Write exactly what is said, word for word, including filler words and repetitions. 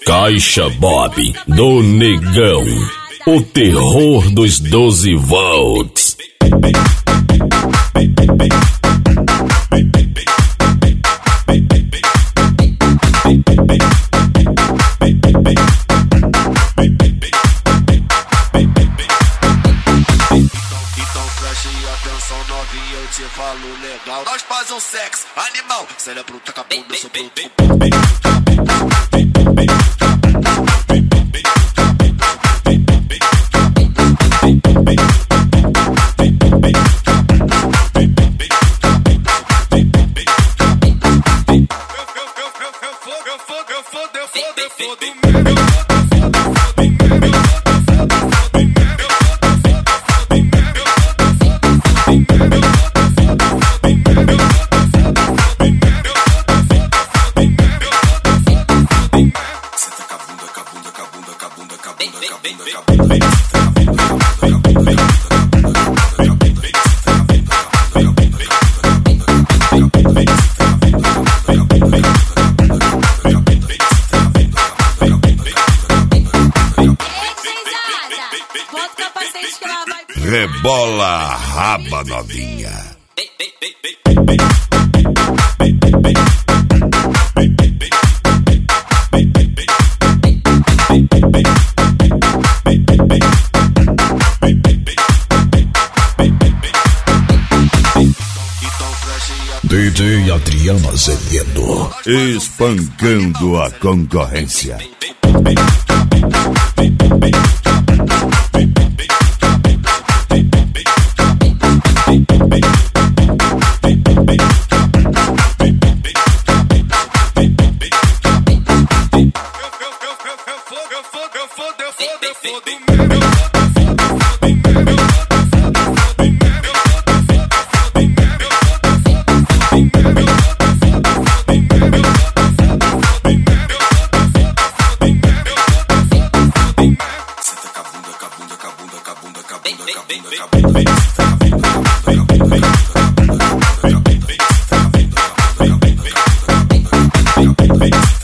Caixa Bob do Negão, o terror dos doze volts. Eu te falo legal, nós faz um sexo animal, cérebro taca a bunda, eu sou bruto. Rebola a raba, novinha. D J Adriano Azevedo, espancando a concorrência. Bem,